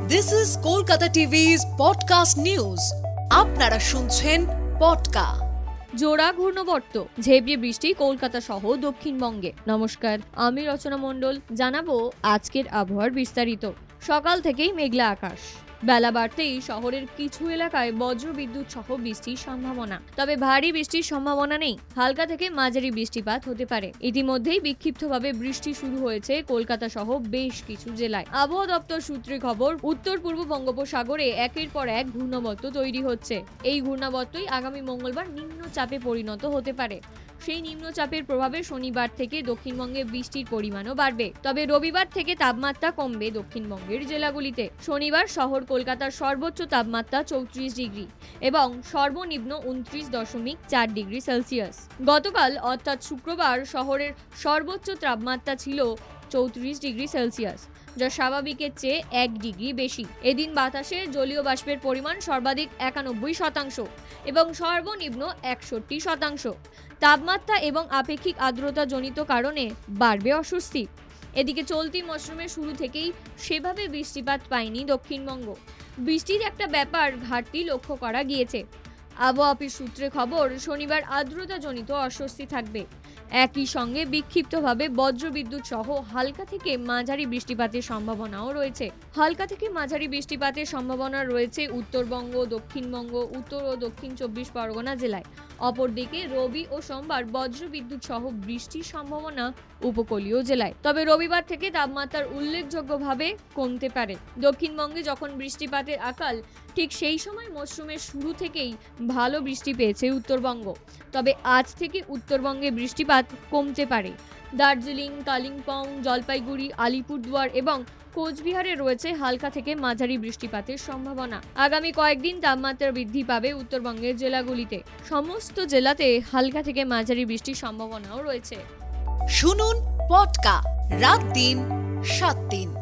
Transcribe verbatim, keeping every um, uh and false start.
This is Kolkata টিভি's podcast news. আপনারা শুনছেন পডকা। জোড়া ঘূর্ণবর্ত, ঝেঁপিয়ে বৃষ্টি কলকাতা সহ দক্ষিণবঙ্গে। নমস্কার, আমি রচনা মণ্ডল। জানাবো আজকের আবহাওয়ার বিস্তারিত। সকাল থেকেই মেঘলা আকাশ, বেলা বাড়তেই শহরের কিছু এলাকায় বজ্র বিদ্যুৎ সহ বৃষ্টির সম্ভাবনা। তবে ভারী বৃষ্টির সম্ভাবনা নেই, হালকা থেকে মাঝারি বৃষ্টিপাত হতে পারে। ইতিমধ্যেই বিক্ষিপ্তভাবে বৃষ্টি শুরু হয়েছে কলকাতা সহ বেশ কিছু জেলায়। আবহাওয়া দপ্তর সূত্রে খবর, উত্তর পূর্ব বঙ্গোপসাগরে একের পর এক ঘূর্ণাবর্ত তৈরি হচ্ছে। এই ঘূর্ণাবর্তই আগামী মঙ্গলবার নিম্নচাপে পরিণত হতে পারে। সেই নিম্নচাপের প্রভাবে শনিবার থেকে দক্ষিণবঙ্গে বৃষ্টির পরিমাণও বাড়বে। তবে রবিবার থেকে তাপমাত্রা কমবে দক্ষিণবঙ্গের জেলাগুলিতে। শনিবার শহর কলকাতার সর্বোচ্চ তাপমাত্রা চৌত্রিশ ডিগ্রি এবং সর্বনিম্ন উনত্রিশ দশমিক চার ডিগ্রি সেলসিয়াস। গতকাল অর্থাৎ শুক্রবার শহরের সর্বোচ্চ তাপমাত্রা ছিল চৌত্রিশ ডিগ্রি সেলসিয়াস, যা স্বাভাবিকের চেয়ে এক ডিগ্রি বেশি। এদিন বাতাসে জলীয় বাষ্পের পরিমাণ সর্বাধিক একানব্বই শতাংশ এবং সর্বনিম্ন একষট্টি শতাংশ। তাপমাত্রা এবং আপেক্ষিক আর্দ্রতা জনিত কারণে বাড়বে অস্বস্তি। এদিকে চলতি মরশুমের শুরু থেকেই সেভাবে বৃষ্টিপাত পায়নি দক্ষিণবঙ্গ। বৃষ্টির একটা ব্যাপার ঘাটতি লক্ষ্য করা গিয়েছে। আবহাওয়া অফিস সূত্রে খবর, শনিবার আর্দ্রতা জনিত অস্বস্তি থাকবে। একই সঙ্গে বিক্ষিপ্তভাবে বজ্রবিদ্যুৎ সহ হালকা থেকে মাঝারি বৃষ্টিপাতের সম্ভাবনাও রয়েছে। হালকা থেকে মাঝারি বৃষ্টিপাতের সম্ভাবনা রয়েছে উত্তরবঙ্গ, দক্ষিণবঙ্গ, উত্তর ও দক্ষিণ চব্বিশ পরগনা জেলায়। অপরদিকে রবি ও সোমবার বজ্রবিদ্যুৎ সহ বৃষ্টির সম্ভাবনা উপকূলীয় জেলায়। তবে রবিবার থেকে তাপমাত্রার উল্লেখযোগ্যভাবে কমতে পারে। দক্ষিণবঙ্গে যখন বৃষ্টিপাতের আকাল, ঠিক সেই সময় মরশুমের শুরু থেকেই ভালো বৃষ্টি পেয়েছে উত্তরবঙ্গ। তবে আজ থেকে উত্তরবঙ্গে বৃষ্টিপাত কমতে পারে। দার্জিলিং, কালিম্পং, জলপাইগুড়ি, আলিপুরদুয়ার এবং কোচবিহারে রয়েছে হালকা থেকে মাঝারি বৃষ্টিপাতের সম্ভাবনা। আগামী কয়েকদিন তাপমাত্রা বৃদ্ধি পাবে উত্তরবঙ্গের জেলাগুলিতে। সমস্ত জেলাতে হালকা থেকে মাঝারি বৃষ্টির সম্ভাবনাও রয়েছে। শুনুন পডকা, রাত দিন সাত দিন।